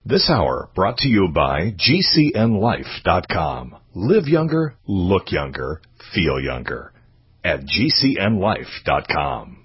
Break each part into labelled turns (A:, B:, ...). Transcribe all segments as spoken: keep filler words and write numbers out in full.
A: This hour brought to you by G C N life dot com. Live younger, look younger, feel younger at G C N life dot com.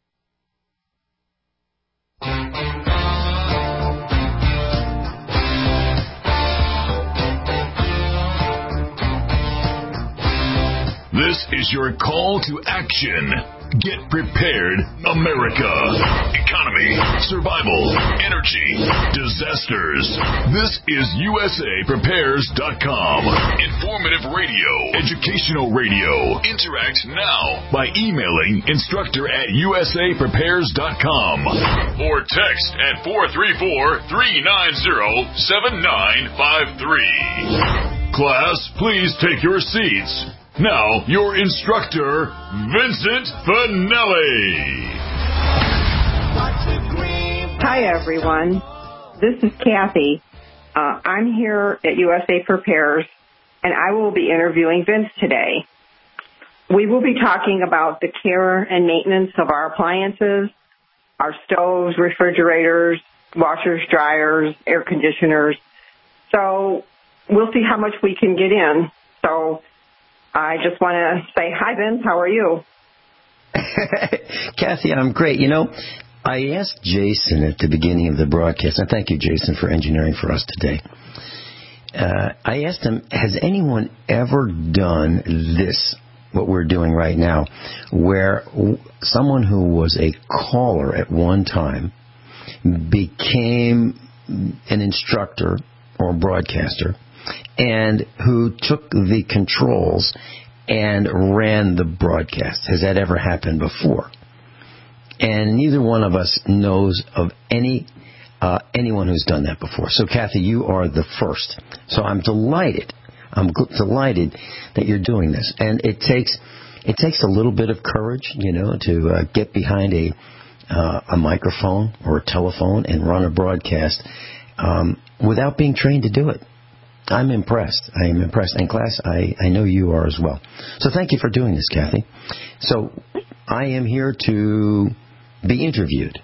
B: This is your call to action. Get prepared, America. Economy, survival, energy, disasters. This is U S A Prepares dot com. Informative radio, educational radio. Interact now by emailing instructor at U S A Prepares dot com or text at four three four, three nine zero, seven nine five three. Class, please take your seats. Now, your instructor, Vincent Finelli.
C: Hi, everyone. This is Kathy. Uh, I'm here at U S A Prepares, and I will be interviewing Vince today. We will be talking about the care and maintenance of our appliances, our stoves, refrigerators, washers, dryers, air conditioners. So we'll see how much we can get in. So I just want to say, hi, Vince. How are you?
D: Kathy, I'm great. You know, I asked Jason at the beginning of the broadcast, and thank you, Jason, for engineering for us today. Uh, I asked him, has anyone ever done this, what we're doing right now, where someone who was a caller at one time became an instructor or broadcaster, and who took the controls and ran the broadcast? Has that ever happened before? And neither one of us knows of any uh, anyone who's done that before. So, Kathy, you are the first. So I'm delighted. I'm gl- delighted that you're doing this. And it takes it takes a little bit of courage, you know, to uh, get behind a uh, a microphone or a telephone and run a broadcast um, without being trained to do it. I'm impressed. I am impressed. And class, I, I know you are as well. So thank you for doing this, Kathy. So I am here to be interviewed.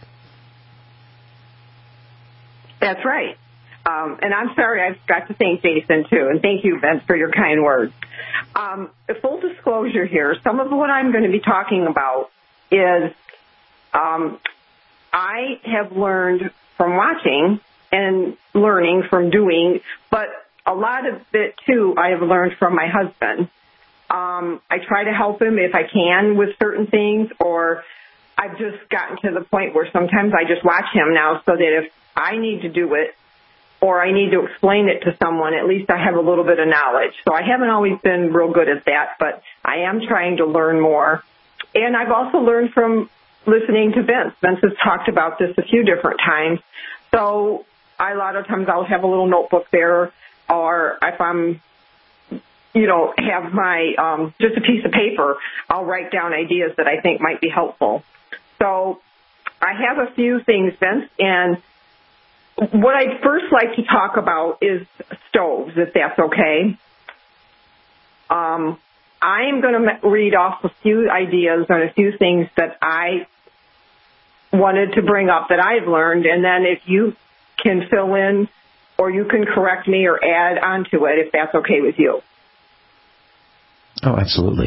C: That's right. Um, and I'm sorry, I forgot to thank Jason, too. And thank you, Vince, for your kind words. Um, full disclosure here, some of what I'm going to be talking about is um, I have learned from watching and learning from doing, but a lot of it, too, I have learned from my husband. Um, I try to help him if I can with certain things, or I've just gotten to the point where sometimes I just watch him now so that if I need to do it or I need to explain it to someone, at least I have a little bit of knowledge. So I haven't always been real good at that, but I am trying to learn more. And I've also learned from listening to Vince. Vince has talked about this a few different times. So I, a lot of times I'll have a little notebook there, or if I'm, you know, have my, um, just a piece of paper, I'll write down ideas that I think might be helpful. So I have a few things, Vince, and what I'd first like to talk about is stoves, if that's okay. Um, I am going to read off a few ideas on a few things that I wanted to bring up that I've learned, and then if you can fill in or you can correct me or add onto it if that's okay with you.
D: Oh, absolutely.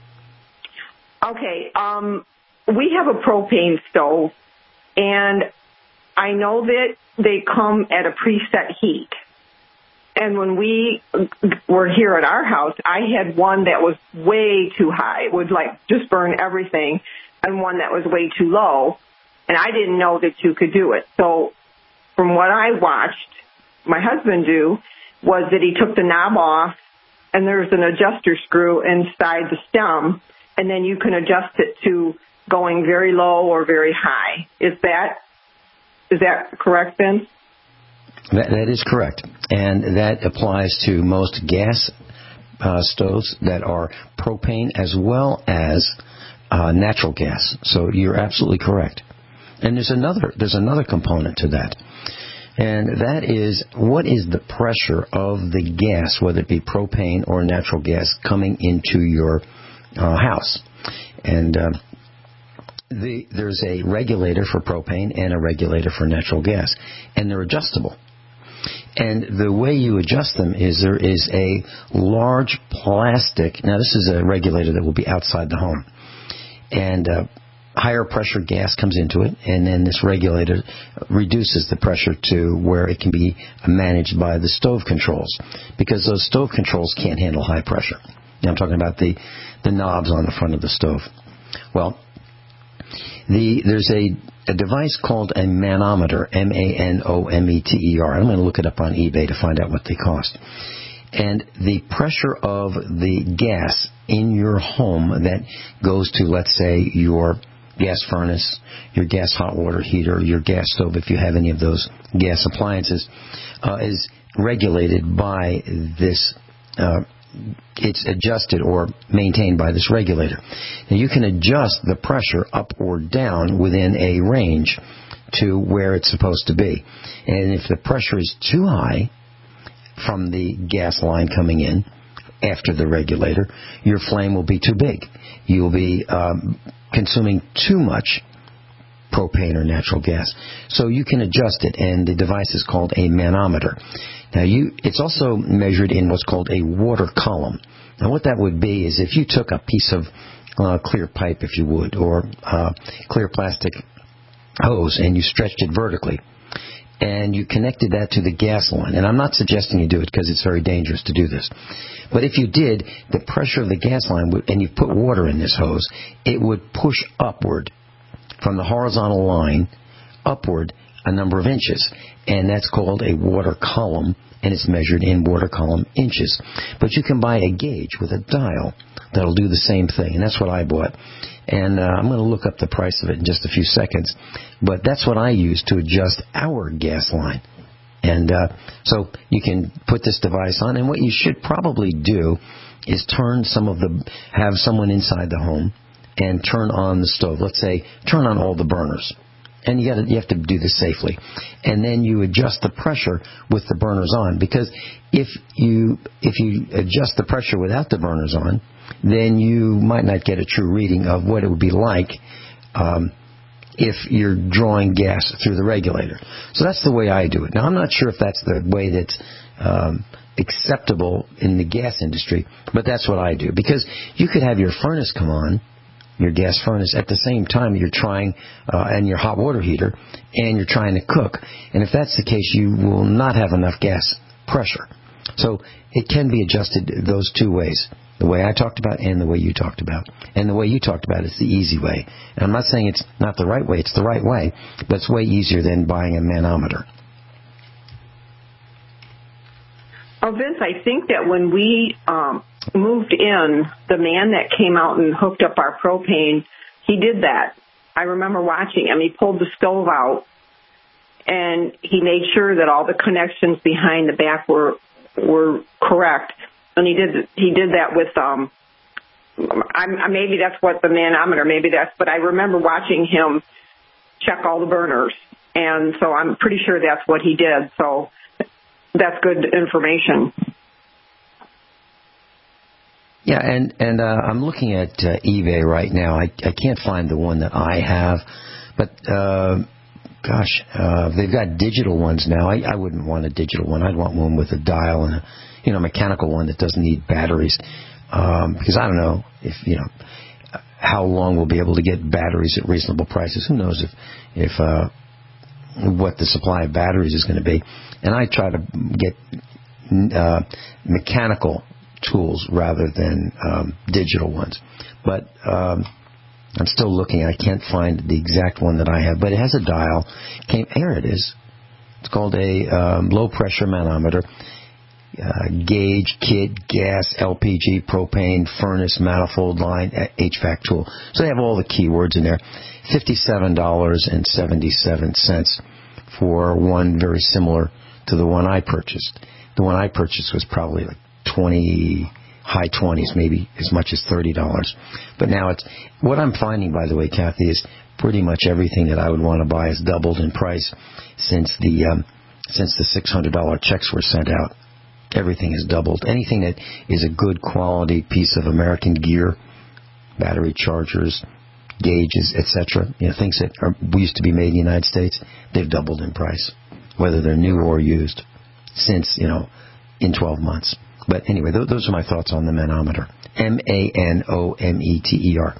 C: Okay. Um, we have a propane stove, and I know that they come at a preset heat. And when we were here at our house, I had one that was way too high. It would, like, just burn everything, and one that was way too low. And I didn't know that you could do it. So from what I watched my husband do was that he took the knob off, and there's an adjuster screw inside the stem, and then you can adjust it to going very low or very high. Is that is that correct, Vince?
D: That, that is correct, and that applies to most gas uh, stoves that are propane as well as uh, natural gas. So you're absolutely correct. And there's another there's another component to that. And that is, what is the pressure of the gas, whether it be propane or natural gas, coming into your uh, house? And uh, the, there's a regulator for propane and a regulator for natural gas, and they're adjustable. And the way you adjust them is there is a large plastic, now this is a regulator that will be outside the home, and uh, higher pressure gas comes into it, and then this regulator reduces the pressure to where it can be managed by the stove controls, because those stove controls can't handle high pressure. Now I'm talking about the, the knobs on the front of the stove. Well, the there's a, a device called a manometer, M A N O M E T E R. I'm going to look it up on eBay to find out what they cost. And the pressure of the gas in your home that goes to, let's say, your gas furnace, your gas hot water heater, your gas stove, if you have any of those gas appliances, uh, is regulated by this uh it's adjusted or maintained by this regulator. Now you can adjust the pressure up or down within a range to where it's supposed to be. And if the pressure is too high from the gas line coming in after the regulator, your flame will be too big. You'll be um, consuming too much propane or natural gas. So you can adjust it, and the device is called a manometer. Now, you, it's also measured in what's called a water column. Now, what that would be is if you took a piece of uh, clear pipe, if you would, or uh, clear plastic hose, and you stretched it vertically, and you connected that to the gas line. And I'm not suggesting you do it because it's very dangerous to do this. But if you did, the pressure of the gas line, would, and you put water in this hose, it would push upward from the horizontal line upward a number of inches, and that's called a water column, and it's measured in water column inches. But you can buy a gauge with a dial that'll do the same thing, and that's what I bought. And uh, I'm going to look up the price of it in just a few seconds, but that's what I use to adjust our gas line. And uh, so you can put this device on, and what you should probably do is turn some of the, have someone inside the home and turn on the stove. Let's say turn on all the burners. And you, gotta, you have to do this safely. And then you adjust the pressure with the burners on. Because if you if you adjust the pressure without the burners on, then you might not get a true reading of what it would be like um, if you're drawing gas through the regulator. So that's the way I do it. Now, I'm not sure if that's the way that's um, acceptable in the gas industry, but that's what I do. Because you could have your furnace come on, your gas furnace, at the same time you're trying, uh, and your hot water heater, and you're trying to cook. And if that's the case, you will not have enough gas pressure. So it can be adjusted those two ways, the way I talked about and the way you talked about. And the way you talked about is the easy way. And I'm not saying it's not the right way, it's the right way, but it's way easier than buying a manometer.
C: Oh, Vince, I think that when we um, moved in, the man that came out and hooked up our propane, he did that. I remember watching him. He pulled the stove out, and he made sure that all the connections behind the back were were correct. And he did he did that with um. I'm, maybe that's what the manometer. Maybe that's. But I remember watching him check all the burners, and so I'm pretty sure that's what he did. So that's good information.
D: Yeah, and, and uh, I'm looking at uh, eBay right now. I, I can't find the one that I have, but uh, gosh, uh, they've got digital ones now. I, I wouldn't want a digital one. I'd want one with a dial and a you know mechanical one that doesn't need batteries, um, because I don't know if you know how long we'll be able to get batteries at reasonable prices. Who knows if if uh, what the supply of batteries is going to be. And I try to get uh, mechanical tools rather than um, digital ones. But um, I'm still looking. I can't find the exact one that I have, but it has a dial. Came, here it is. It's called a um, low-pressure manometer. Uh, gauge, kit, gas, L P G, propane, furnace, manifold line, H V A C tool. So they have all the keywords in there. fifty-seven dollars and seventy-seven cents for one very similar to the one I purchased. The one I purchased was probably like twenty, high twenties, maybe as much as thirty dollars. But now it's, what I'm finding, by the way, Kathy, is pretty much everything that I would want to buy has doubled in price since the um, since the six hundred dollars checks were sent out. Everything has doubled. Anything that is a good quality piece of American gear, battery chargers, gauges, et cetera, you know, things that are, used to be made in the United States, they've doubled in price, whether they're new or used. since, you know, in twelve months. But anyway, th- those are my thoughts on the manometer. M A N O M E T E R.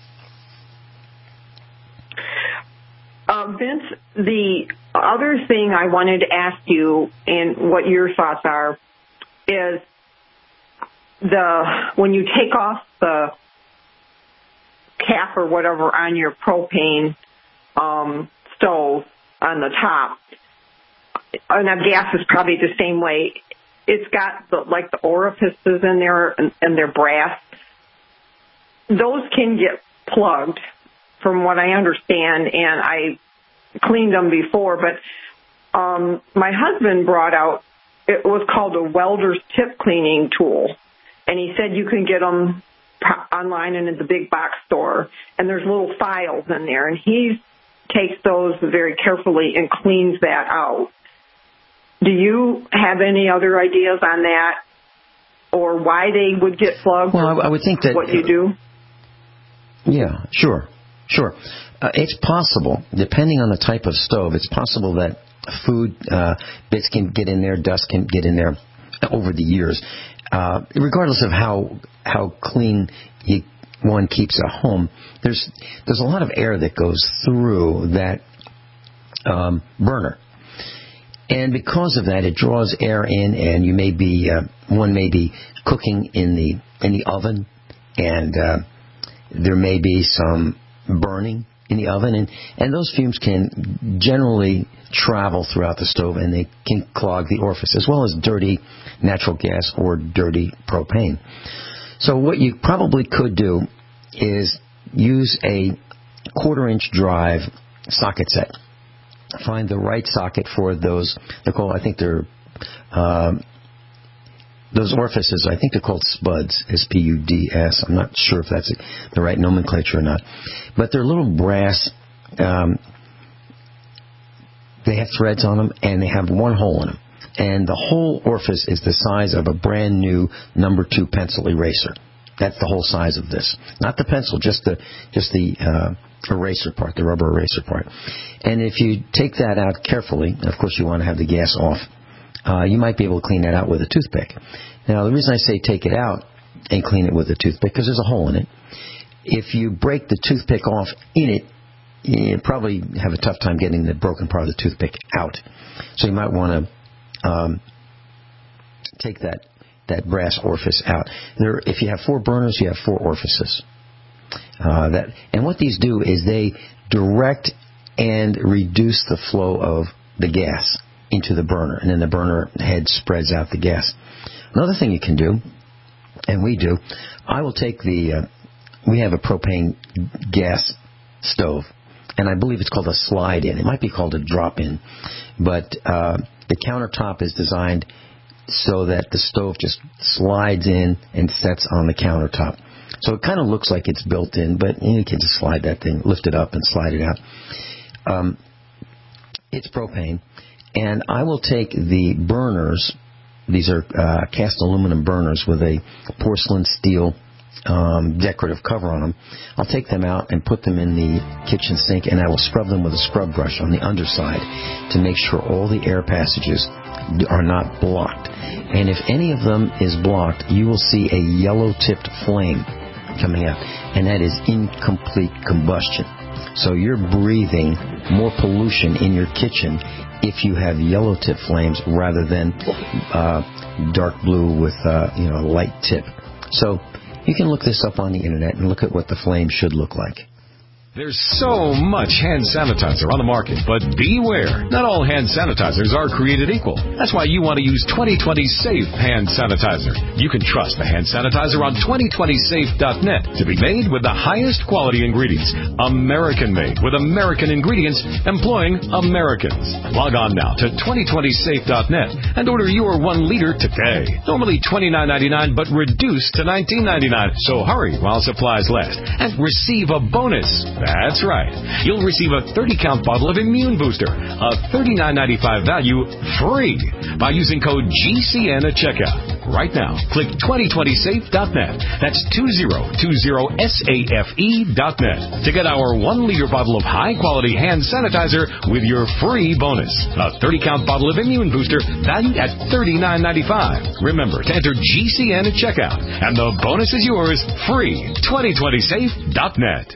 C: Uh, Vince, the other thing I wanted to ask you and what your thoughts are is the when you take off the cap or whatever on your propane um, stove on the top, and a gas is probably the same way. It's got the, like the orifices in there and, and they're brass. Those can get plugged, from what I understand, and I cleaned them before. But um, my husband brought out, it was called a welder's tip cleaning tool, and he said you can get them online and in the big box store, and there's little files in there, and he takes those very carefully and cleans that out. Do you have any other ideas on that, or why they would get plugged?
D: Well, I, I would think that
C: what you do.
D: Yeah, sure, sure. Uh, it's possible, depending on the type of stove, it's possible that food uh, bits can get in there, dust can get in there over the years. Uh, regardless of how how clean you, one keeps a home, there's there's a lot of air that goes through that um, burner. And because of that, it draws air in, and you may be uh, one may be cooking in the in the oven, and uh, there may be some burning in the oven, and, and those fumes can generally travel throughout the stove, and they can clog the orifice, as well as dirty natural gas or dirty propane. So what you probably could do is use a quarter-inch drive socket set. Find the right socket for those. They're called, I think they're, um, those orifices, I think they're called spuds, S P U D S. I'm not sure if that's the right nomenclature or not. But they're little brass, um, they have threads on them, and they have one hole in them. And the whole orifice is the size of a brand new number two pencil eraser. That's the whole size of this. Not the pencil, just the, just the, uh, eraser part, the rubber eraser part. And if you take that out carefully, and of course you want to have the gas off, uh, you might be able to clean that out with a toothpick. Now, the reason I say take it out and clean it with a toothpick, because there's a hole in it. If you break the toothpick off in it, you probably have a tough time getting the broken part of the toothpick out. So you might want to um, take that, that brass orifice out. There, if you have four burners, you have four orifices. Uh, that and what these do is they direct and reduce the flow of the gas into the burner, and then the burner head spreads out the gas. Another thing you can do, and we do, I will take the, uh, we have a propane gas stove, and I believe it's called a slide-in. It might be called a drop-in, but uh, the countertop is designed so that the stove just slides in and sets on the countertop. So it kind of looks like it's built in, but you can just slide that thing, lift it up and slide it out. Um, it's propane, and I will take the burners. These are uh, cast aluminum burners with a porcelain steel um, decorative cover on them. I'll take them out and put them in the kitchen sink, and I will scrub them with a scrub brush on the underside to make sure all the air passages are not blocked. And if any of them is blocked, you will see a yellow-tipped flame coming out, and that is incomplete combustion. So you're breathing more pollution in your kitchen if you have yellow tip flames rather than uh, dark blue with uh, you know a light tip. So you can look this up on the internet and look at what the flame should look like.
A: There's so much hand sanitizer on the market, but beware. Not all hand sanitizers are created equal. That's why you want to use twenty twenty Safe Hand Sanitizer. You can trust the hand sanitizer on twenty twenty safe dot net to be made with the highest quality ingredients. American-made with American ingredients employing Americans. Log on now to twenty twenty safe dot net and order your one liter today. Normally twenty-nine ninety-nine, but reduced to nineteen ninety-nine. So hurry while supplies last and receive a bonus. That's right. You'll receive a thirty count bottle of Immune Booster, a thirty-nine ninety-five value, free by using code G C N at checkout. right now. Click twenty twenty safe dot net. That's two zero two zero safe dot net to get our one liter bottle of high-quality hand sanitizer with your free bonus. A thirty count bottle of Immune Booster valued at thirty-nine ninety-five. Remember to enter G C N at checkout, and the bonus is yours free. twenty twenty safe dot net.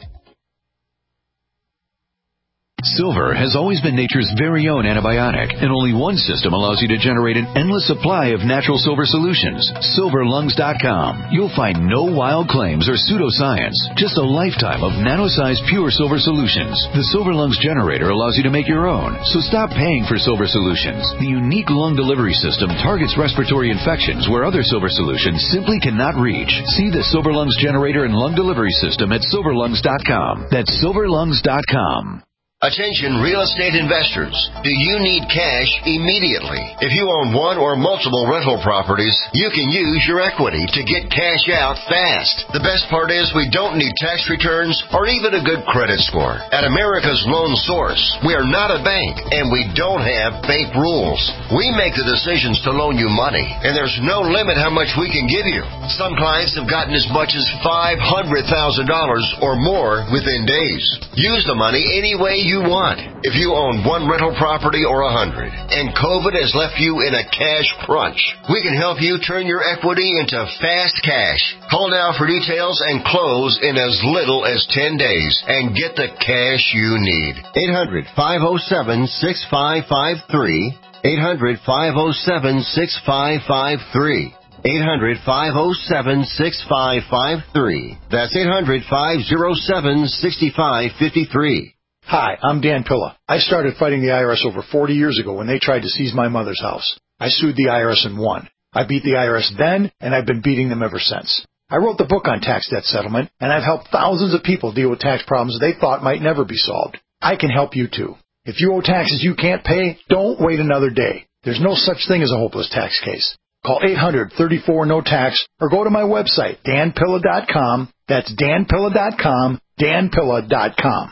E: Silver has always been nature's very own antibiotic, and only one system allows you to generate an endless supply of natural silver solutions. silver lungs dot com. You'll find no wild claims or pseudoscience, just a lifetime of nano-sized pure silver solutions. The Silver Lungs generator allows you to make your own, so stop paying for silver solutions. The unique lung delivery system targets respiratory infections where other silver solutions simply cannot reach. See the Silver Lungs generator and lung delivery system at silver lungs dot com. That's silver lungs dot com.
F: Attention real estate investors. Do you need cash immediately? If you own one or multiple rental properties, you can use your equity to get cash out fast. The best part is we don't need tax returns or even a good credit score. At America's Loan Source, we are not a bank and we don't have bank rules. We make the decisions to loan you money, and there's no limit how much we can give you. Some clients have gotten as much as five hundred thousand dollars or more within days. Use the money any way you want. If you own one rental property or a hundred, and COVID has left you in a cash crunch, we can help you turn your equity into fast cash. Call now for details and close in as little as ten days and get the cash you need. eight hundred, five oh seven, six five five three. eight hundred, five oh seven, six five five three. eight hundred, five oh seven, six five five three. That's eight hundred, five oh seven, six five five three.
G: Hi, I'm Dan Pilla. I started fighting the I R S over forty years ago when they tried to seize my mother's house. I sued the I R S and won. I beat the I R S then, and I've been beating them ever since. I wrote the book on tax debt settlement, and I've helped thousands of people deal with tax problems they thought might never be solved. I can help you too. If you owe taxes you can't pay, don't wait another day. There's no such thing as a hopeless tax case. Call eight hundred, thirty-four, no tax or go to my website, dan pilla dot com. That's dan pilla dot com, dan pilla dot com.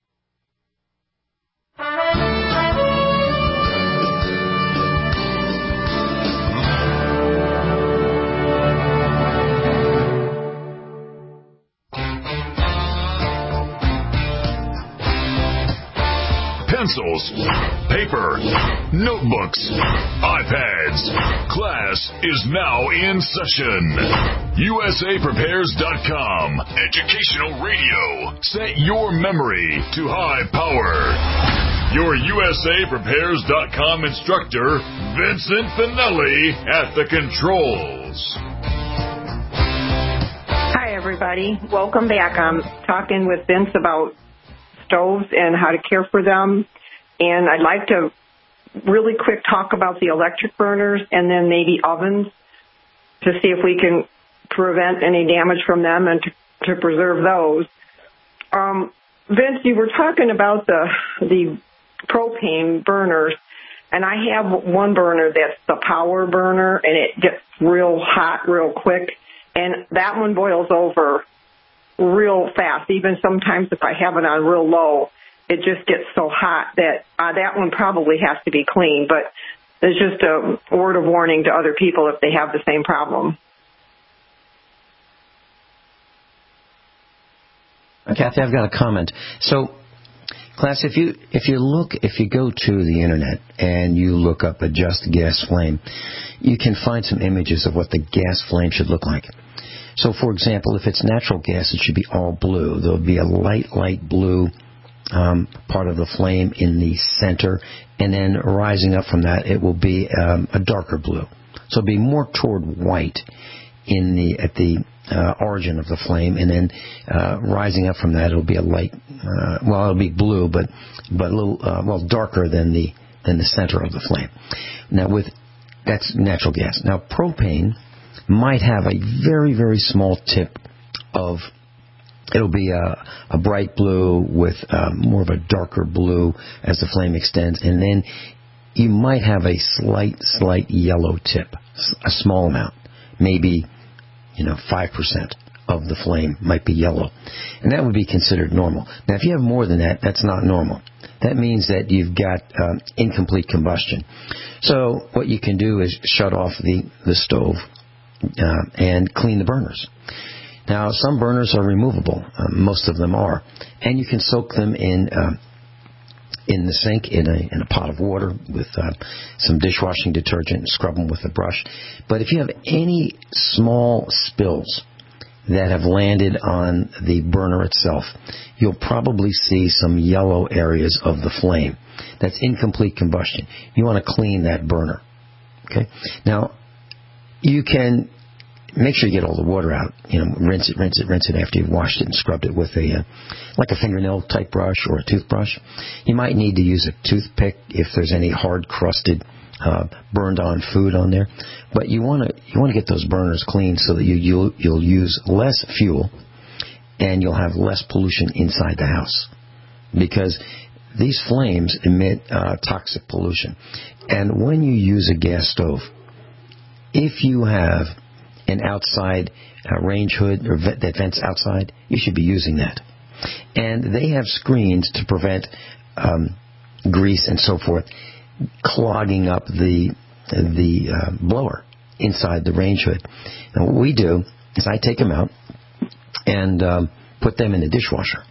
B: Pencils, paper, notebooks, iPads. Class is now in session. U S A Prepares dot com. Educational radio. Set your memory to high power. Your U S A Prepares dot com instructor, Vincent Finelli, at the controls.
C: Hi, everybody. Welcome back. I'm talking with Vince about stoves and how to care for them. And I'd like to really quick talk about the electric burners and then maybe ovens to see if we can prevent any damage from them and to, to preserve those. Um, Vince, you were talking about the the propane burners, and I have one burner that's the power burner, and it gets real hot real quick, and that one boils over real fast. Even sometimes if I have it on real low, it just gets so hot that uh, that one probably has to be cleaned. But it's just a word of warning to other people if they have the same problem.
D: Kathy, I've got a comment. So, class, if you if you look if you go to the internet and you look up adjust gas flame, you can find some images of what the gas flame should look like. So, for example, if it's natural gas, it should be all blue. There will be a light, light blue um, part of the flame in the center, and then rising up from that, it will be um, a darker blue. So it'll be more toward white in the at the uh, origin of the flame, and then uh, rising up from that, it'll be a light. Uh, well, it'll be blue, but but a little uh, well darker than the than the center of the flame. Now, with that's natural gas. Now, propane might have a very, very small tip of, it'll be a, a bright blue with um, more of a darker blue as the flame extends, and then you might have a slight, slight yellow tip, a small amount, maybe, you know, five percent of the flame might be yellow, and that would be considered normal. Now, if you have more than that, that's not normal. That means that you've got um, incomplete combustion. So what you can do is shut off the, the stove uh, and clean the burners. Now, some burners are removable. Uh, most of them are. And you can soak them in uh, in the sink in a, in a pot of water with uh, some dishwashing detergent and scrub them with a brush. But if you have any small spills that have landed on the burner itself, you'll probably see some yellow areas of the flame. That's incomplete combustion. You want to clean that burner. Okay? Now, you can make sure you get all the water out. You know, rinse it, rinse it, rinse it after you've washed it and scrubbed it with a, uh, like a fingernail type brush or a toothbrush. You might need to use a toothpick if there's any hard crusted, uh, burned on food on there. But you want to, you want to get those burners clean so that you, you'll, you'll use less fuel and you'll have less pollution inside the house. Because these flames emit, uh, toxic pollution. And when you use a gas stove, if you have an outside uh, range hood or vet that vents outside, you should be using that. And they have screens to prevent um, grease and so forth clogging up the the uh, blower inside the range hood. And what we do is I take them out and um, put them in the dishwasher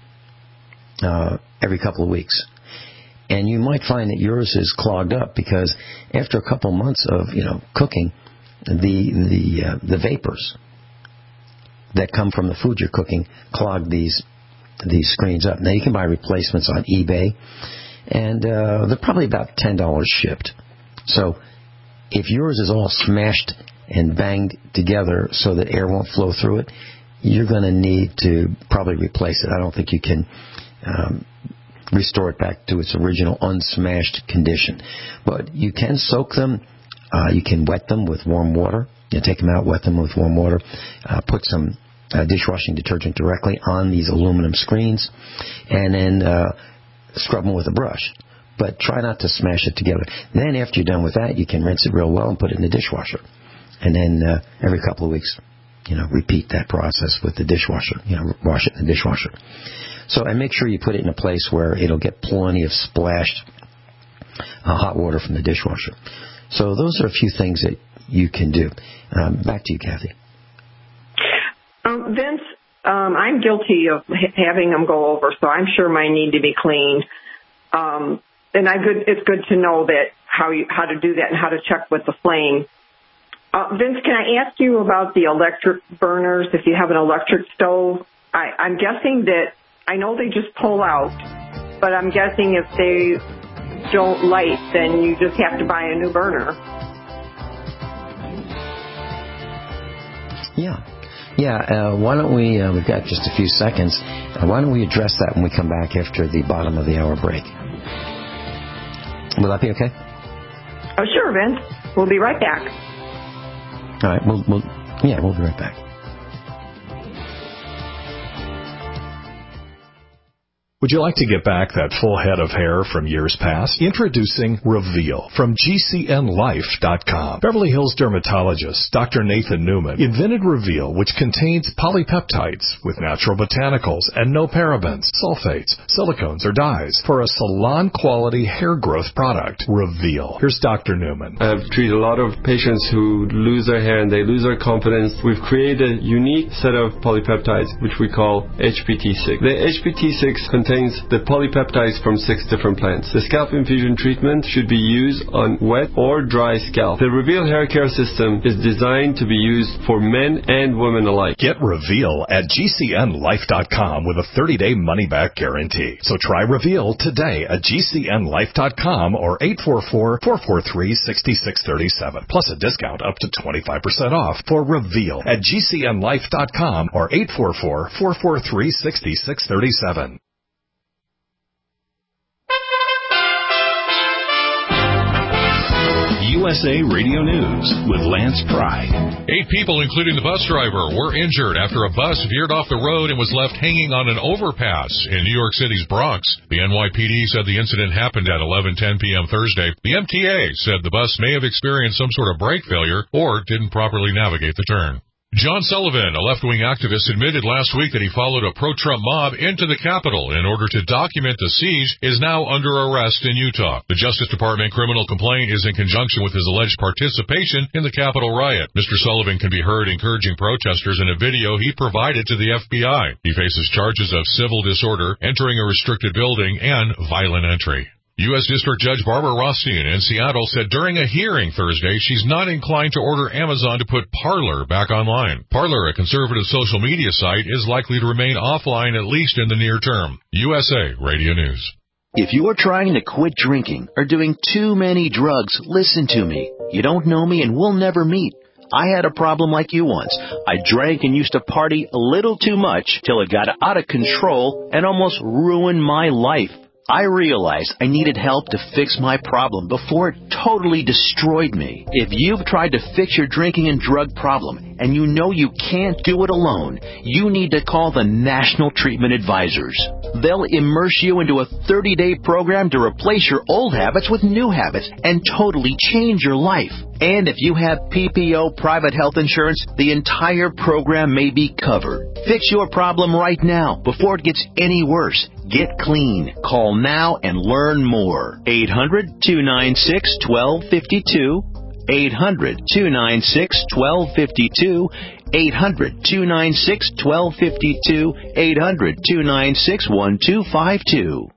D: uh, every couple of weeks. And you might find that yours is clogged up because after a couple months of, you know, cooking, the the uh, the vapors that come from the food you're cooking clog these these screens up. Now you can buy replacements on eBay, and uh, they're probably about ten dollars shipped. So if yours is all smashed and banged together so that air won't flow through it, you're going to need to probably replace it. I don't think you can um, restore it back to its original unsmashed condition, but you can soak them. Uh, you can wet them with warm water. You take them out, wet them with warm water. Uh, put some uh, dishwashing detergent directly on these aluminum screens, and then uh, scrub them with a brush. But try not to smash it together. Then after you're done with that, you can rinse it real well and put it in the dishwasher. And then uh, every couple of weeks, you know, repeat that process with the dishwasher. You know, wash it in the dishwasher. So, and make sure you put it in a place where it'll get plenty of splashed uh, hot water from the dishwasher. So those are a few things that you can do. Um, back to you, Kathy.
C: Um, Vince, um, I'm guilty of ha- having them go over, so I'm sure mine need to be cleaned. Um, and I good, it's good to know that how you how to do that and how to check with the flame. Uh, Vince, can I ask you about the electric burners? If you have an electric stove, I, I'm guessing that I know they just pull out, but I'm guessing if they don't light, then you just have to buy a new burner.
D: Yeah. Yeah, uh, why don't we, uh, we've got just a few seconds, uh, why don't we address that when we come back after the bottom of the hour break? Will that be okay?
C: Oh, sure, Vince. We'll be right back.
D: All right, we'll, we'll yeah, we'll be right back.
H: Would you like to get back that full head of hair from years past? Introducing Reveal from G C N life dot com. Beverly Hills dermatologist Doctor Nathan Newman invented Reveal, which contains polypeptides with natural botanicals and no parabens, sulfates, silicones, or dyes for a salon-quality hair growth product. Reveal. Here's Doctor Newman.
I: I've treated a lot of patients who lose their hair and they lose their confidence. We've created a unique set of polypeptides, which we call H P T six. The H P T six contains the polypeptides from six different plants. The scalp infusion treatment should be used on wet or dry scalp. The Reveal hair care system is designed to be used for men and women alike.
H: Get Reveal at G C N life dot com with a thirty-day money-back guarantee. So try Reveal today at G C N life dot com or eight four four, four four three, six six three seven. Plus a discount up to twenty-five percent off for Reveal at G C N life dot com or eight four four, four four three, six six three seven.
J: U S A Radio News with Lance Pry.
K: Eight people, including the bus driver, were injured after a bus veered off the road and was left hanging on an overpass in New York City's Bronx. The N Y P D said the incident happened at eleven ten p.m. Thursday. The M T A said the bus may have experienced some sort of brake failure or didn't properly navigate the turn. John Sullivan, a left-wing activist, admitted last week that he followed a pro-Trump mob into the Capitol in order to document the siege, is now under arrest in Utah. The Justice Department criminal complaint is in conjunction with his alleged participation in the Capitol riot. Mister Sullivan can be heard encouraging protesters in a video he provided to the F B I. He faces charges of civil disorder, entering a restricted building, and violent entry. U S District Judge Barbara Rothstein in Seattle said during a hearing Thursday she's not inclined to order Amazon to put Parler back online. Parler, a conservative social media site, is likely to remain offline at least in the near term. U S A Radio News.
L: If you are trying to quit drinking or doing too many drugs, listen to me. You don't know me and we'll never meet. I had a problem like you once. I drank and used to party a little too much till it got out of control and almost ruined my life. I realized I needed help to fix my problem before it totally destroyed me. If you've tried to fix your drinking and drug problem and you know you can't do it alone, you need to call the National Treatment Advisors. They'll immerse you into a thirty-day program to replace your old habits with new habits and totally change your life. And if you have P P O private health insurance, the entire program may be covered. Fix your problem right now before it gets any worse. Get clean. Call now and learn more. eight hundred, two nine six, one two five two. eight hundred, two nine six, one two five two. eight hundred, two nine six, one two five two. eight hundred, two nine six, one two five two.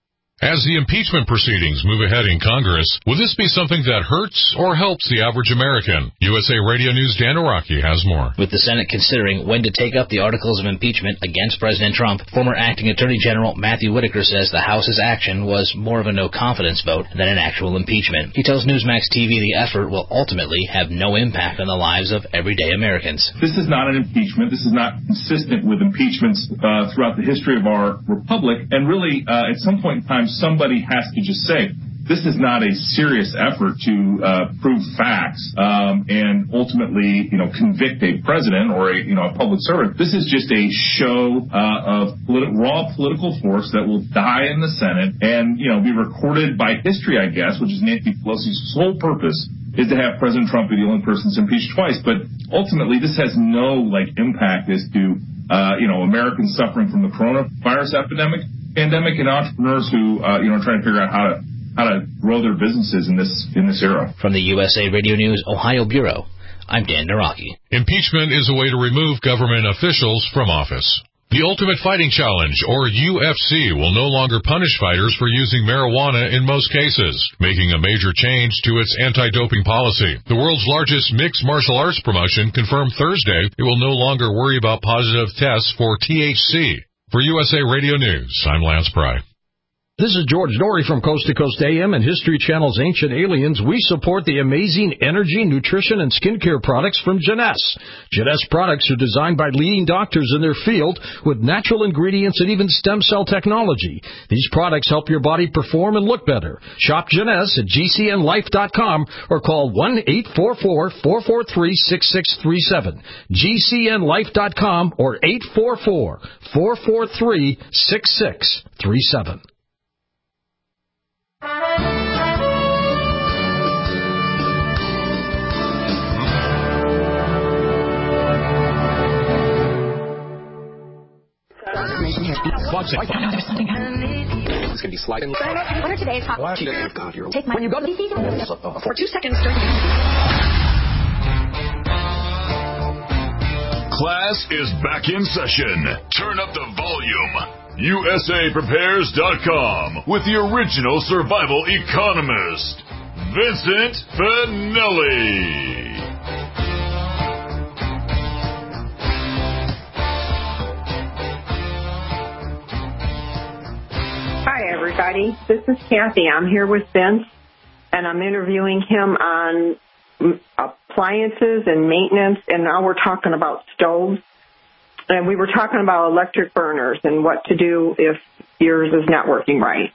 K: As the impeachment proceedings move ahead in Congress, will this be something that hurts or helps the average American? U S A Radio News' Dan Araki has more.
M: With the Senate considering when to take up the articles of impeachment against President Trump, former acting Attorney General Matthew Whitaker says the House's action was more of a no-confidence vote than an actual impeachment. He tells Newsmax T V the effort will ultimately have no impact on the lives of everyday Americans.
N: This is not an impeachment. This is not consistent with impeachments uh, throughout the history of our republic. And really, uh, at some point in time, somebody has to just say, this is not a serious effort to uh, prove facts um, and ultimately, you know, convict a president or a, you know, a public servant. This is just a show uh, of politi- raw political force that will die in the Senate and, you know, be recorded by history, I guess, which is Nancy Pelosi's sole purpose is to have President Trump be the only person that's impeached twice. But ultimately, this has no, like, impact as to, uh, you know, Americans suffering from the coronavirus epidemic. Pandemic and entrepreneurs who, uh, you know, are trying to figure out how to how to grow their businesses in this in this era.
M: From the U S A Radio News Ohio Bureau, I'm Dan Naraki.
K: Impeachment is a way to remove government officials from office. The Ultimate Fighting Challenge, or U F C, will no longer punish fighters for using marijuana in most cases, making a major change to its anti-doping policy. The world's largest mixed martial arts promotion confirmed Thursday it will no longer worry about positive tests for T H C. For U S A Radio News, I'm Lance Pry.
O: This is George Norrie from Coast to Coast A M and History Channel's Ancient Aliens. We support the amazing energy, nutrition, and skincare products from Jeunesse. Jeunesse products are designed by leading doctors in their field with natural ingredients and even stem cell technology. These products help your body perform and look better. Shop Jeunesse at G C N life dot com or call one eight four four, four four three, six six three seven. G C N life dot com or eight four four, four four three, six six three seven.
P: It's going to be sliding. What are today's hot? Oh, God, you're... Take my... When you go to the D C, for two seconds during...
B: Class is back in session. Turn up the volume. U S A Prepares dot com with the original survival economist, Vincent Finelli.
C: Hi, everybody. This is Kathy. I'm here with Vince, and I'm interviewing him on appliances and maintenance, and now we're talking about stoves. And we were talking about electric burners and what to do if yours is not working right.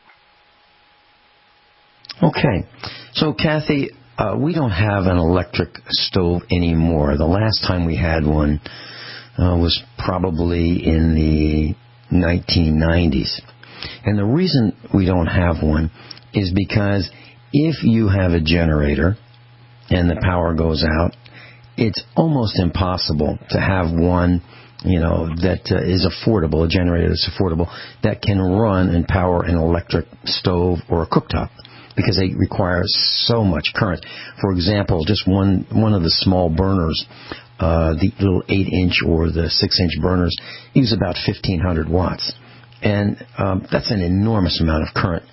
D: Okay. So, Kathy, uh, we don't have an electric stove anymore. The last time we had one uh, was probably in the nineteen nineties. And the reason we don't have one is because if you have a generator and the power goes out it's almost impossible to have one, you know, that uh, is affordable, a generator that's affordable, that can run and power an electric stove or a cooktop, because they require so much current. For example, just one one of the small burners, uh, the little eight inch or the six inch burners, use about fifteen hundred watts. And um, that's an enormous amount of current.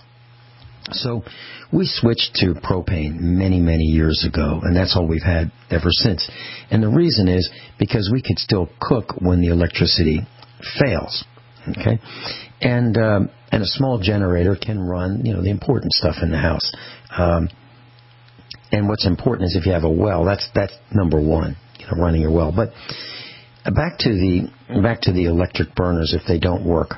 D: So we switched to propane many, many years ago, and that's all we've had ever since. And the reason is because we could still cook when the electricity fails. Okay? And um, and a small generator can run, you know, the important stuff in the house. Um, and what's important is if you have a well, that's that's number one, you know, running your well. But back to the back to the electric burners, if they don't work.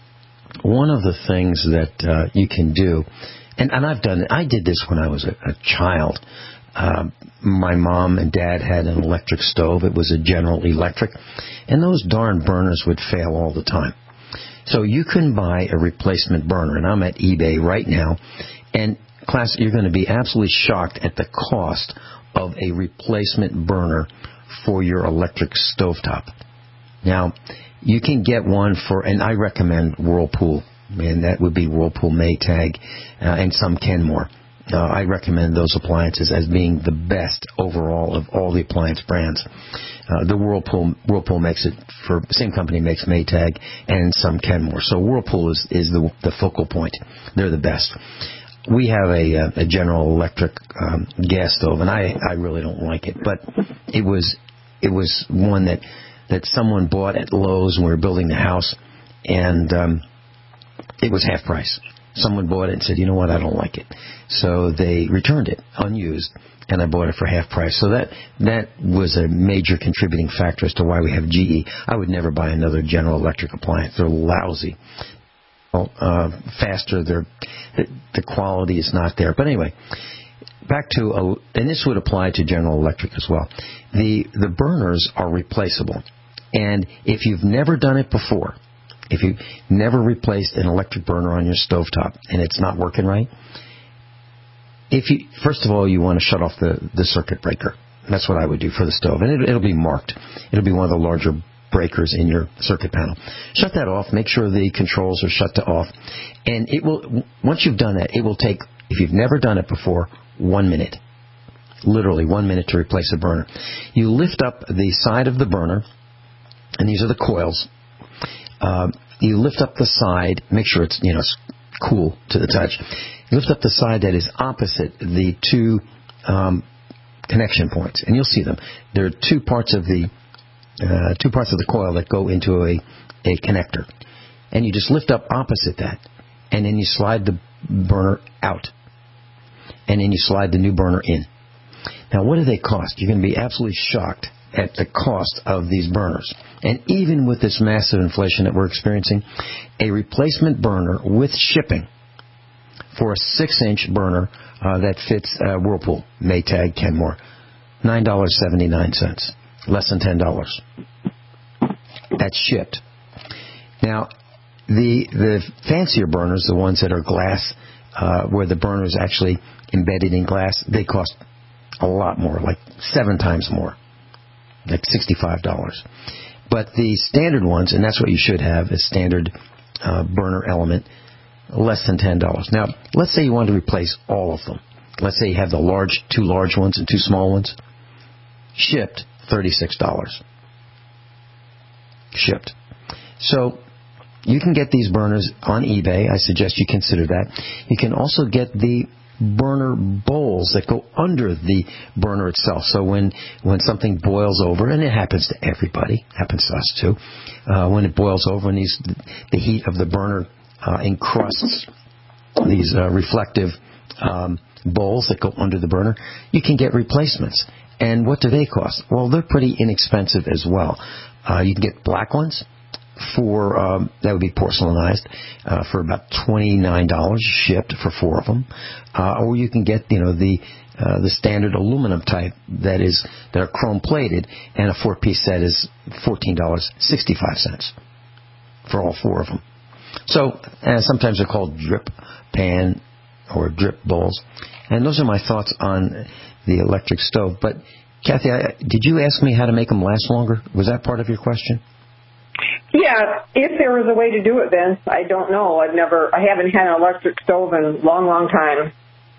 D: One of the things that uh, you can do, and, and I've done it, I did this when I was a, a child. Uh, my mom and dad had an electric stove. It was a General Electric, and those darn burners would fail all the time. So you can buy a replacement burner, and I'm at eBay right now, and class, you're going to be absolutely shocked at the cost of a replacement burner for your electric stovetop. Now, you can get one for, and I recommend Whirlpool, and that would be Whirlpool Maytag, uh, and some Kenmore. Uh, I recommend those appliances as being the best overall of all the appliance brands. Uh, the Whirlpool Whirlpool makes it for the same company makes Maytag and some Kenmore. So Whirlpool is, is the the focal point. They're the best. We have a, a General Electric um, gas stove, and I, I really don't like it, but it was it was one that. that someone bought at Lowe's when we were building the house, and um, it was half price. Someone bought it and said, you know what, I don't like it. So they returned it unused, and I bought it for half price. So that that was a major contributing factor as to why we have G E. I would never buy another General Electric appliance. They're lousy. Well, uh, faster, they're, the, the quality is not there. But anyway, back to, a, and this would apply to General Electric as well. The the burners are replaceable. And if you've never done it before, if you've never replaced an electric burner on your stovetop and it's not working right, if you first of all, you want to shut off the, the circuit breaker. That's what I would do for the stove. And it, it'll be marked. It'll be one of the larger breakers in your circuit panel. Shut that off. Make sure the controls are shut to off. And it will, once you've done that, it will take, if you've never done it before, one minute. Literally one minute to replace a burner. You lift up the side of the burner, and these are the coils. Uh, you lift up the side, make sure it's, you know, cool to the touch. You lift up the side that is opposite the two um, connection points, and you'll see them. There are two parts of the uh, two parts of the coil that go into a, a connector, and you just lift up opposite that, and then you slide the burner out, and then you slide the new burner in. Now, what do they cost? You're going to be absolutely shocked at the cost of these burners. And even with this massive inflation that we're experiencing, a replacement burner with shipping for a six inch burner uh, that fits uh, Whirlpool, Maytag, Kenmore, nine dollars and seventy-nine cents, less than ten dollars. That's shipped. Now, the the fancier burners, the ones that are glass, uh, where the burner is actually embedded in glass, they cost a lot more, like seven times more, like sixty-five dollars. But the standard ones, and that's what you should have, a standard uh, burner element, less than ten dollars. Now, let's say you want to replace all of them. Let's say you have the large, two large ones and two small ones. Shipped, thirty-six dollars. Shipped. So you can get these burners on eBay. I suggest you consider that. You can also get the burner bowls that go under the burner itself. So when, when something boils over, and it happens to everybody, happens to us too, uh, when it boils over and these, the heat of the burner uh, encrusts these uh, reflective um, bowls that go under the burner, you can get replacements. And what do they cost? Well, they're pretty inexpensive as well. Uh, you can get black ones for, um, that would be porcelainized, uh, for about twenty-nine dollars shipped for four of them. Uh, or you can get, you know, the, uh, the standard aluminum type that is, that are chrome plated, and a four piece set is fourteen dollars and sixty-five cents for all four of them. So, uh, sometimes they're called drip pan or drip bowls. And those are my thoughts on the electric stove. But Kathy, I, did you ask me how to make them last longer? Was that part of your question?
C: Yeah, if there was a way to do it, Vince, I don't know. I've never, I haven't had an electric stove in a long, long time.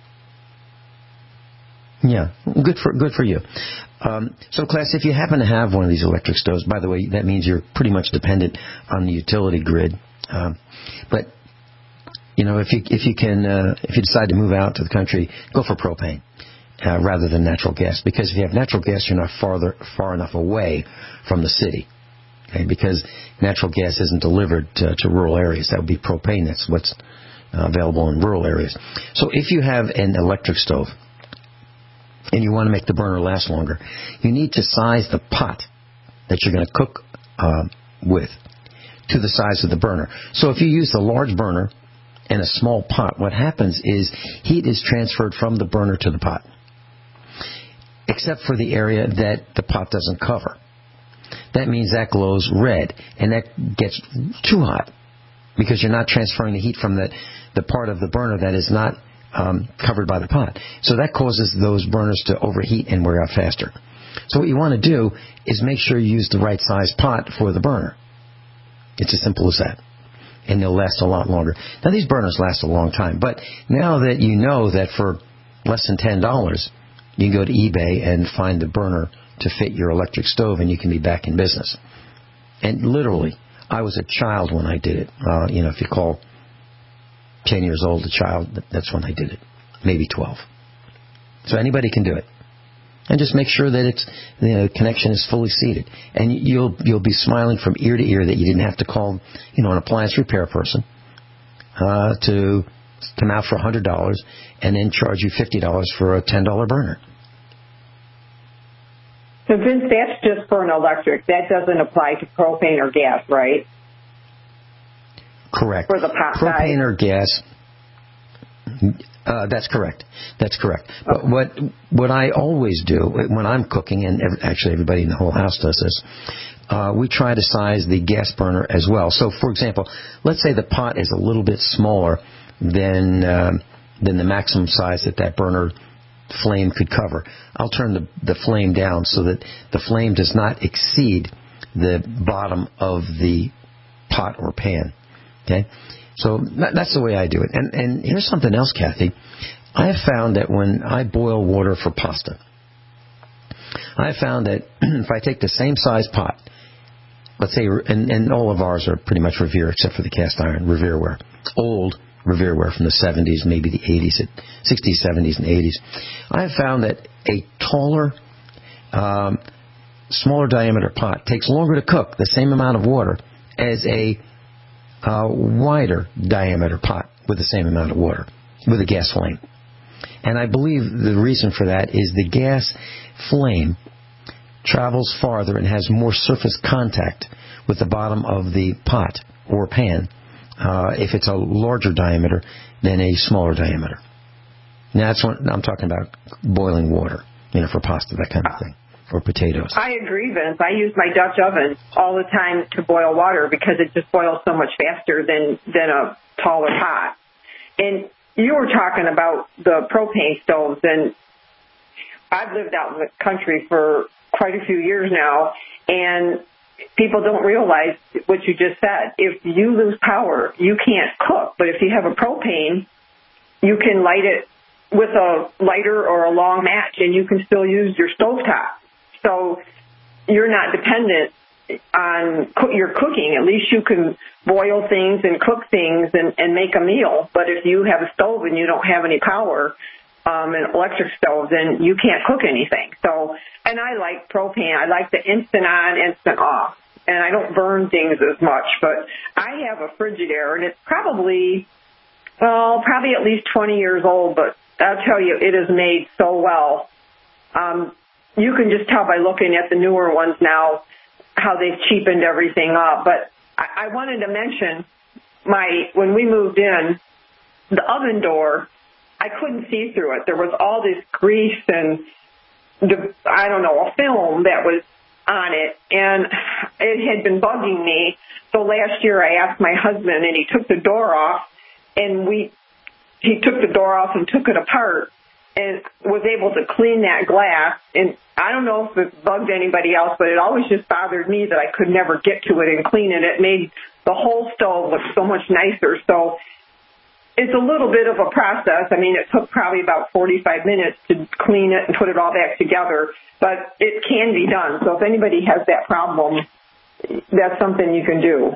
D: Yeah, good for good for you. Um, so, class, if you happen to have one of these electric stoves, by the way, that means you're pretty much dependent on the utility grid. Um, but you know, if you if you can uh, if you decide to move out to the country, go for propane uh, rather than natural gas, because if you have natural gas, you're not farther far enough away from the city. Okay, because natural gas isn't delivered to, to rural areas. That would be propane. That's what's uh, available in rural areas. So if you have an electric stove and you want to make the burner last longer, you need to size the pot that you're going to cook uh, with to the size of the burner. So if you use the large burner and a small pot, what happens is heat is transferred from the burner to the pot, except for the area that the pot doesn't cover. That means that glows red, and that gets too hot because you're not transferring the heat from the, the part of the burner that is not um, covered by the pot. So that causes those burners to overheat and wear out faster. So what you want to do is make sure you use the right size pot for the burner. It's as simple as that. And they'll last a lot longer. Now, these burners last a long time, but now that you know that for less than ten dollars, you can go to eBay and find the burner to fit your electric stove, and you can be back in business. And literally, I was a child when I did it. Uh, you know, if you call ten years old a child, that's when I did it. Maybe twelve. So anybody can do it. And just make sure that it's, the connection is fully seated. And you'll you'll be smiling from ear to ear that you didn't have to call, you know, an appliance repair person uh, to come out for one hundred dollars and then charge you fifty dollars for a ten dollar burner.
C: So, Vince, that's just for an electric. That doesn't apply to propane or gas, right?
D: Correct.
C: For the pot
D: propane
C: size.
D: or gas. Uh, that's correct. That's correct. But what what I always do when I'm cooking, and every, actually everybody in the whole house does this, uh, we try to size the gas burner as well. So, for example, let's say the pot is a little bit smaller than um, than the maximum size that that burner flame could cover. I'll turn the, the flame down so that the flame does not exceed the bottom of the pot or pan. Okay? So that, that's the way I do it. And, and here's something else, Kathy. I have found that when I boil water for pasta, I have found that if I take the same size pot, let's say, and, and all of ours are pretty much Revere except for the cast iron, Revereware, old Revereware from the seventies, maybe the eighties, sixties, seventies, and eighties. I have found that a taller, um, smaller diameter pot takes longer to cook the same amount of water as a uh, wider diameter pot with the same amount of water with a gas flame. And I believe the reason for that is the gas flame travels farther and has more surface contact with the bottom of the pot or pan uh, if it's a larger diameter than a smaller diameter. Now, that's what I'm talking about, boiling water, you know, for pasta, that kind of thing, or potatoes.
C: I agree, Vince. I use my Dutch oven all the time to boil water because it just boils so much faster than, than a taller pot. And you were talking about the propane stoves, and I've lived out in the country for quite a few years now, and people don't realize what you just said. If you lose power, you can't cook. But if you have a propane, you can light it with a lighter or a long match, and you can still use your stovetop. So you're not dependent on co- your cooking. At least you can boil things and cook things and, and make a meal. But if you have a stove and you don't have any power, um, an electric stove, then you can't cook anything. So, and I like propane. I like the instant on, instant off. And I don't burn things as much. But I have a Frigidaire, and it's probably, well, probably at least twenty years old. But I'll tell you, it is made so well. Um, you can just tell by looking at the newer ones now how they've cheapened everything up. But I, I wanted to mention my when we moved in, the oven door, I couldn't see through it. There was all this grease and, the, I don't know, a film that was on it, and it had been bugging me. So last year I asked my husband, and he took the door off, and we he took the door off and took it apart, and was able to clean that glass. And I don't know if it bugged anybody else, but it always just bothered me that I could never get to it and clean it. It made the whole stove look so much nicer. So it's a little bit of a process. I mean, it took probably about forty-five minutes to clean it and put it all back together, but it can be done. So if anybody has that problem, that's something you can do.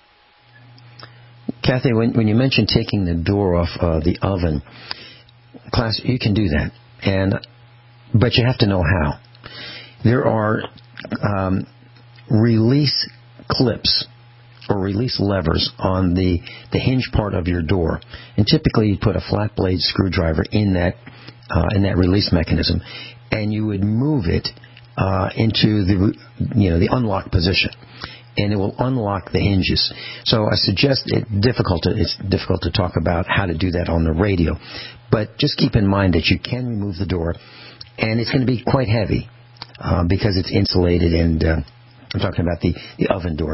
D: Kathy, when, when you mentioned taking the door off uh, the oven, class, you can do that, and but you have to know how. There are um, release clips or release levers on the, the hinge part of your door, and typically you put a flat blade screwdriver in that uh, in that release mechanism, and you would move it uh, into the you know the unlock position, and it will unlock the hinges. So I suggest it difficult to, it's difficult to talk about how to do that on the radio, but just keep in mind that you can remove the door, and it's going to be quite heavy uh, because it's insulated, and uh, I'm talking about the, the oven door.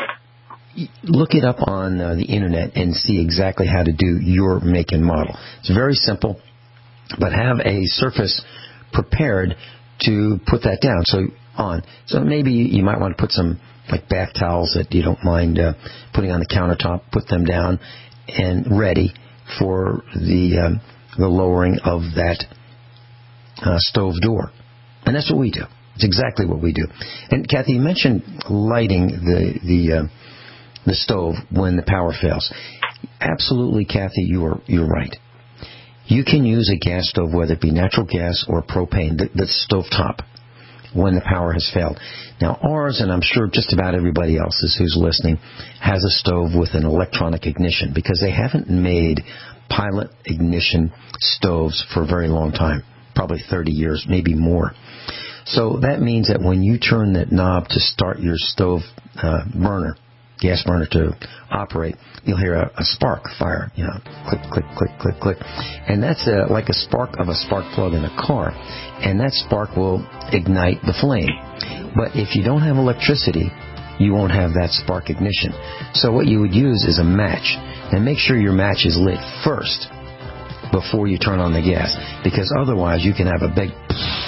D: Look it up on uh, the internet and see exactly how to do your make and model. It's very simple, but have a surface prepared to put that down. So on. So maybe you might want to put some like bath towels that you don't mind uh, putting on the countertop. Put them down and ready for the um, the lowering of that uh, stove door. And that's what we do. It's exactly what we do. And Kathy, you mentioned lighting the the uh, the stove when the power fails. Absolutely, Kathy, you are you're right. You can use a gas stove, whether it be natural gas or propane, the, the stove top, when the power has failed. Now, ours, and I'm sure just about everybody else's who's listening, has a stove with an electronic ignition because they haven't made pilot ignition stoves for a very long time, probably thirty years, maybe more. So that means that when you turn that knob to start your stove uh, burner, gas burner to operate, you'll hear a, a spark fire, you know, click, click, click, click, click. And that's a, like a spark of a spark plug in a car. And that spark will ignite the flame. But if you don't have electricity, you won't have that spark ignition. So what you would use is a match. And make sure your match is lit first before you turn on the gas. Because otherwise you can have a big,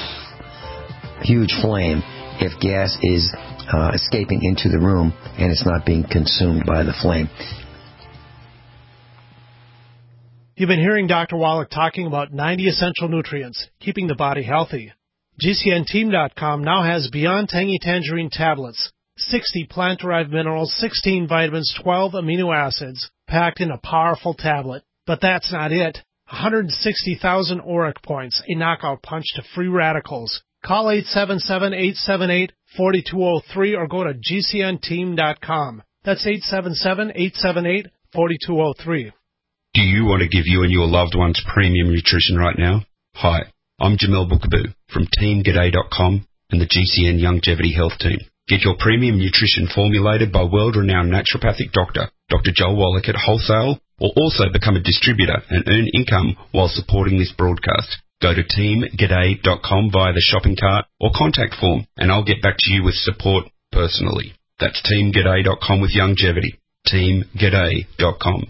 D: huge flame if gas is Uh, escaping into the room and it's not being consumed by the flame.
Q: You've been hearing Doctor Wallach talking about ninety essential nutrients, keeping the body healthy. G C N team dot com now has Beyond Tangy Tangerine tablets, sixty plant-derived minerals, sixteen vitamins, twelve amino acids, packed in a powerful tablet. But that's not it. one hundred sixty thousand auric points, a knockout punch to free radicals. Call eight seven seven, eight seven eight, four two zero three or go to G C N team dot com. That's eight seven seven, eight seven eight, four two zero three.
R: Do you want to give you and your loved ones premium nutrition right now? Hi, I'm Jamel Bookaboo from team g'day dot com and the G C N Longevity Health Team. Get your premium nutrition formulated by world-renowned naturopathic doctor, Doctor Joel Wallach at wholesale, or also become a distributor and earn income while supporting this broadcast. Go to team g'day dot com via the shopping cart or contact form, and I'll get back to you with support personally. That's team g'day dot com with longevity. team g'day dot com.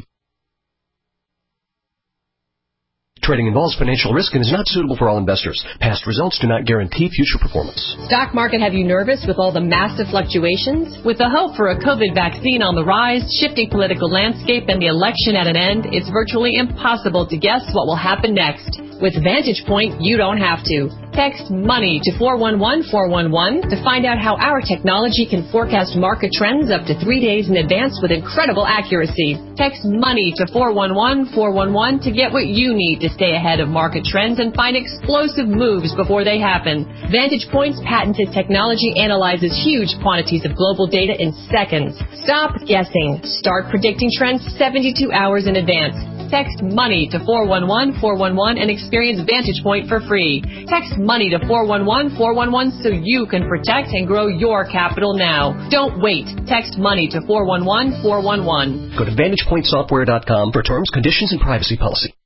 S: Trading involves financial risk and is not suitable for all investors. Past results do not guarantee future performance.
T: Stock market have you nervous with all the massive fluctuations? With the hope for a COVID vaccine on the rise, shifting political landscape, and the election at an end, it's virtually impossible to guess what will happen next. With Vantage Point, you don't have to. Text MONEY to four one one four one one to find out how our technology can forecast market trends up to three days in advance with incredible accuracy. Text MONEY to four one one four one one to get what you need to stay ahead of market trends and find explosive moves before they happen. Vantage Point's patented technology analyzes huge quantities of global data in seconds. Stop guessing. Start predicting trends seventy-two hours in advance. Text MONEY to four one one four one one and experience Vantage Point for free. Text MONEY to four one one four one one so you can protect and grow your capital now. Don't wait. Text MONEY to four one one four one one.
S: Go to vantage point software dot com for terms, conditions, and privacy policy.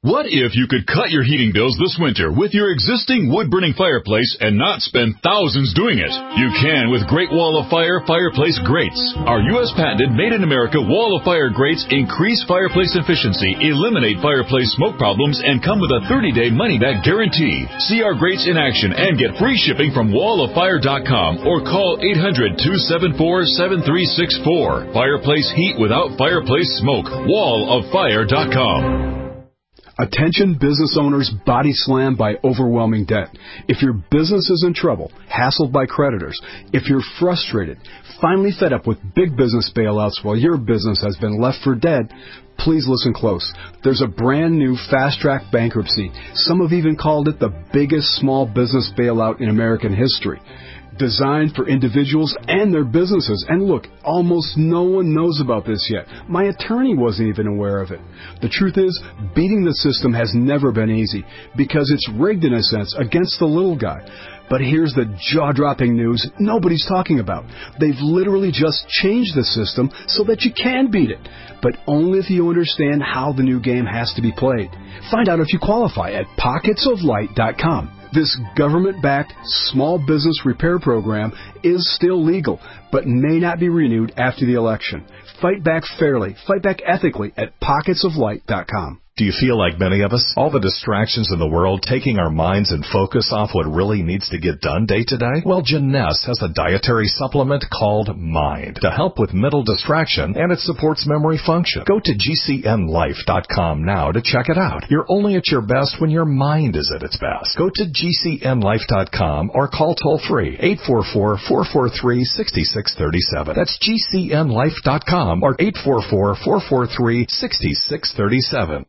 U: What if you could cut your heating bills this winter with your existing wood-burning fireplace and not spend thousands doing it? You can with Great Wall of Fire fireplace grates. Our U S patented made-in-America Wall of Fire grates increase fireplace efficiency, eliminate fireplace smoke problems, and come with a thirty-day money-back guarantee. See our grates in action and get free shipping from wall of fire dot com or call eight hundred, two seven four, seven three six four. Fireplace heat without fireplace smoke. wall of fire dot com.
V: Attention business owners body slammed by overwhelming debt. If your business is in trouble, hassled by creditors, if you're frustrated, finally fed up with big business bailouts while your business has been left for dead, please listen close. There's a brand new fast-track bankruptcy. Some have even called it the biggest small business bailout in American history. Designed for individuals and their businesses. And look, almost no one knows about this yet. My attorney wasn't even aware of it. The truth is, beating the system has never been easy because it's rigged in a sense against the little guy. But here's the jaw-dropping news nobody's talking about. They've literally just changed the system so that you can beat it, but only if you understand how the new game has to be played. Find out if you qualify at pockets of light dot com. This government-backed small business repair program is still legal, but may not be renewed after the election. Fight back fairly, fight back ethically at pockets of light dot com.
H: Do you feel like many of us? All the distractions in the world taking our minds and focus off what really needs to get done day to day? Well, Jeunesse has a dietary supplement called Mind to help with mental distraction, and it supports memory function. Go to G C N life dot com now to check it out. You're only at your best when your mind is at its best. Go to G C N life dot com or call toll-free eight four four, four four three, six six three seven. That's G C N life dot com or eight four four, four four three, six six three seven.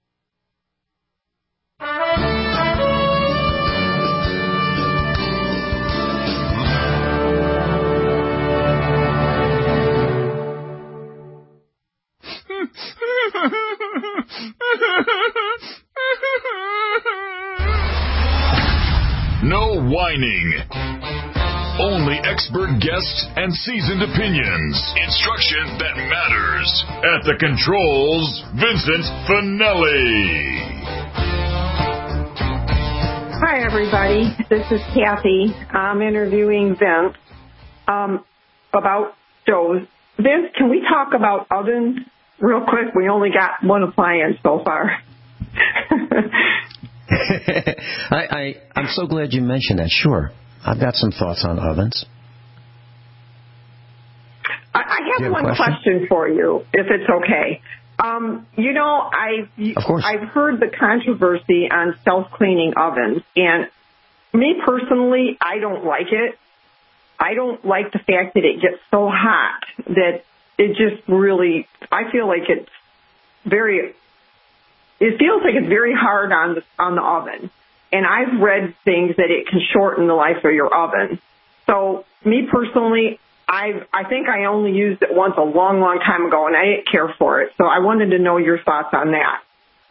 B: No whining. Only expert guests and seasoned opinions. Instruction that matters. At the controls, Vincent Finelli.
C: Hi, everybody. This is Kathy. I'm interviewing Vince um, about stoves. Vince, can we talk about ovens real quick? We only got one appliance so far.
D: I, I, I'm so glad you mentioned that. Sure. I've got some thoughts on ovens.
C: I, I have, have one question? question for you, if it's okay. Um, you know, I've, I've heard the controversy on self-cleaning ovens, and me personally, I don't like it. I don't like the fact that it gets so hot that it just really, I feel like it's very, it feels like it's very hard on the, on the oven. And I've read things that it can shorten the life of your oven. So me personally, I I think I only used it once a long, long time ago, and I didn't care for it. So I wanted to know your thoughts on that.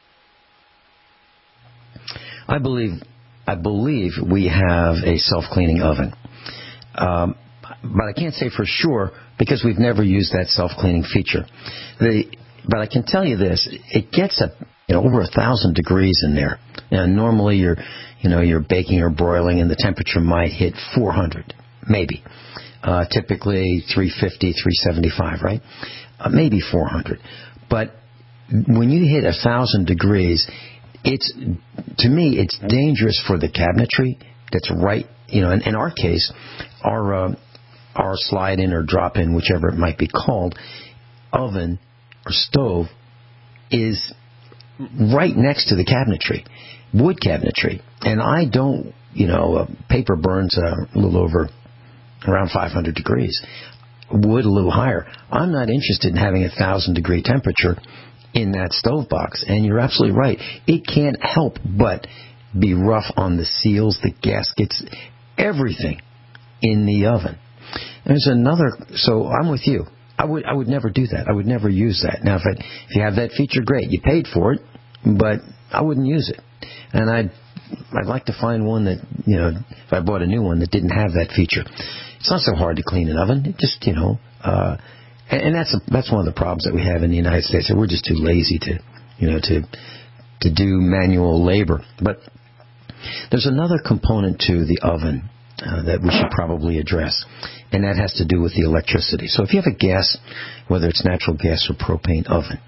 D: I believe I believe we have a self-cleaning oven. Um, but I can't say for sure because we've never used that self-cleaning feature. The, but I can tell you this, it gets a, you know, over a thousand degrees in there. And normally you're, you know, you're baking or broiling and the temperature might hit four hundred, maybe. Uh, typically three fifty, three seventy-five, right? Uh, maybe four hundred. But when you hit a thousand degrees, it's, to me, it's dangerous for the cabinetry that's right, you know, in, in our case, our, uh, our slide-in or drop-in, whichever it might be called, oven or stove is right next to the cabinetry, wood cabinetry. And I don't, you know, uh, paper burns uh, a little over, around five hundred degrees. Wood a little higher. I'm not interested in having a one thousand degree temperature in that stove box. And you're absolutely right. It can't help but be rough on the seals, the gaskets, everything in the oven. There's another, so I'm with you. I would I would never do that. I would never use that. Now, if, I, if you have that feature, great. You paid for it, but I wouldn't use it. And I'd, I'd like to find one that, you know, if I bought a new one that didn't have that feature. It's not so hard to clean an oven. It just, you know, uh, and, and that's a, that's one of the problems that we have in the United States. That we're just too lazy to, you know, to to do manual labor. But there's another component to the oven uh, that we should probably address, and that has to do with the electricity. So if you have a gas, whether it's natural gas or propane oven,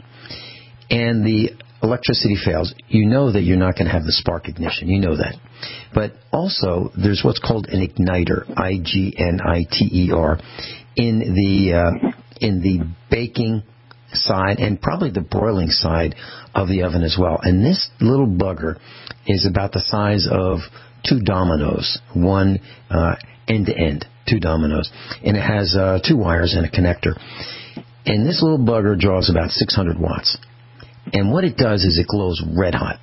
D: and the electricity fails, you know that you're not going to have the spark ignition. You know that. But also, there's what's called an igniter, I G N I T E R, in the uh, in the baking side and probably the broiling side of the oven as well. And this little bugger is about the size of two dominoes, one uh, end to end, two dominoes, and it has uh, two wires and a connector. And this little bugger draws about six hundred watts. And what it does is it glows red hot.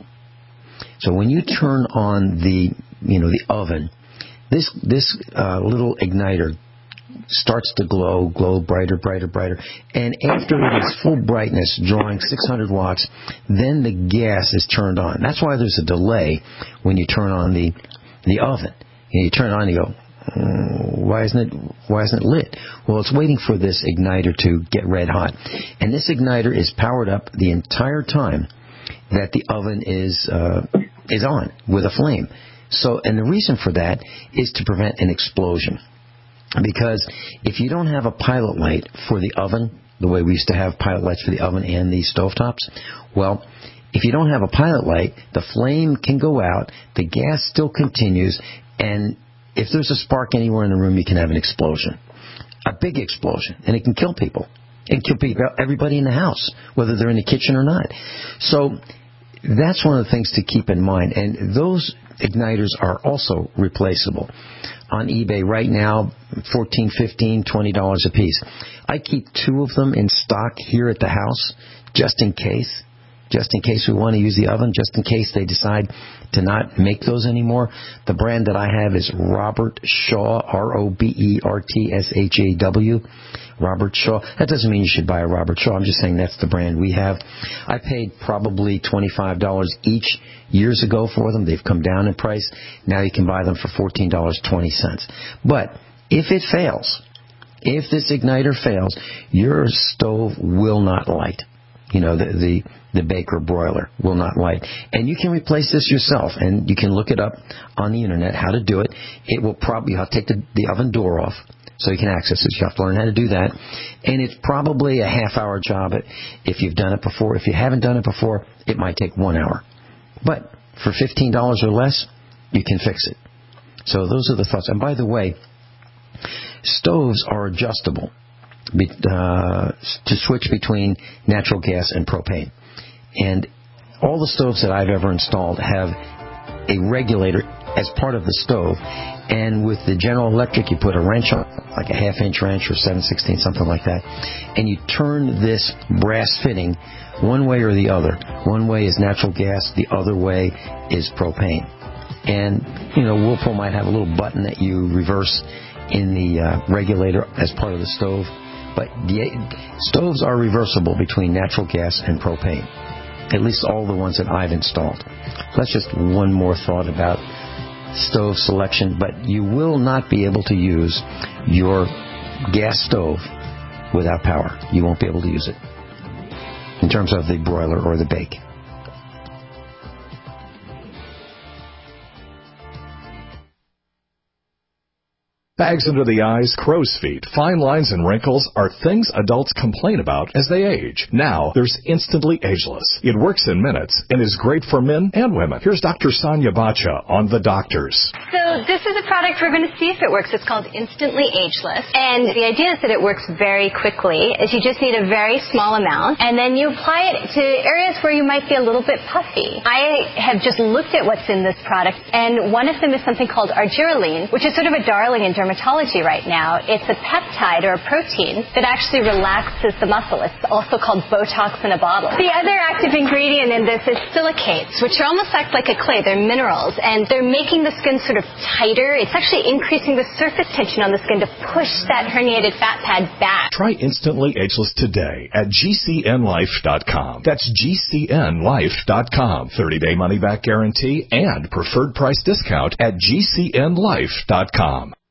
D: So when you turn on the, you know, the oven, this this uh, little igniter starts to glow, glow brighter, brighter, brighter. And after it is full brightness, drawing six hundred watts, then the gas is turned on. That's why there's a delay when you turn on the the oven. And you turn it on and you go, mm, why isn't it why isn't it lit? Well, it's waiting for this igniter to get red hot. And this igniter is powered up the entire time that the oven is uh, is on with a flame. So, and the reason for that is to prevent an explosion. Because if you don't have a pilot light for the oven, the way we used to have pilot lights for the oven and the stovetops, well, if you don't have a pilot light, the flame can go out, the gas still continues, and if there's a spark anywhere in the room, you can have an explosion. A big explosion, and it can kill people. It can kill people, everybody in the house, whether they're in the kitchen or not. So that's one of the things to keep in mind. And those igniters are also replaceable. On eBay right now, fourteen dollars, fifteen dollars, twenty dollars a piece. I keep two of them in stock here at the house just in case. Just in case we want to use the oven, just in case they decide to not make those anymore. The brand that I have is Robert Shaw, R O B E R T S H A W, Robert Shaw. That doesn't mean you should buy a Robert Shaw. I'm just saying that's the brand we have. I paid probably twenty-five dollars each years ago for them. They've come down in price. Now you can buy them for fourteen dollars and twenty cents. But if it fails, if this igniter fails, your stove will not light. You know, the, the the Baker broiler will not light. And you can replace this yourself, and you can look it up on the internet how to do it. It will probably, you have to take the, the oven door off so you can access it. You have to learn how to do that. And it's probably a half-hour job if you've done it before. If you haven't done it before, it might take one hour. But for fifteen dollars or less, you can fix it. So those are the thoughts. And by the way, stoves are adjustable. Be, uh, to switch between natural gas and propane. And all the stoves that I've ever installed have a regulator as part of the stove. And with the General Electric, you put a wrench on, like a half-inch wrench or seven sixteenths, something like that. And you turn this brass fitting one way or the other. One way is natural gas, the other way is propane. And, you know, Whirlpool might have a little button that you reverse in the uh, regulator as part of the stove. But the stoves are reversible between natural gas and propane, at least all the ones that I've installed. That's just one more thought about stove selection, but you will not be able to use your gas stove without power. You won't be able to use it in terms of the broiler or the bake.
H: Bags under the eyes, crow's feet, fine lines, and wrinkles are things adults complain about as they age. Now, there's Instantly Ageless. It works in minutes and is great for men and women. Here's Doctor Sonia Bacha on The Doctors.
A: So this is a product we're going to see if it works. It's called Instantly Ageless. And the idea is that it works very quickly. Is you just need a very small amount, and then you apply it to areas where you might be a little bit puffy. I have just looked at what's in this product, and one of them is something called argireline, which is sort of a darling in dermatology right now. It's a peptide or a protein that actually relaxes the muscle. It's also called Botox in a bottle. The other active ingredient in this is silicates, which are almost act like a clay. They're minerals, and they're making the skin sort of tighter. It's actually increasing the surface tension on the skin to push that herniated fat pad back.
H: Try Instantly Ageless today at G C N life dot com. That's G C N life dot com. thirty-day money-back guarantee and preferred price discount at G C N life dot com.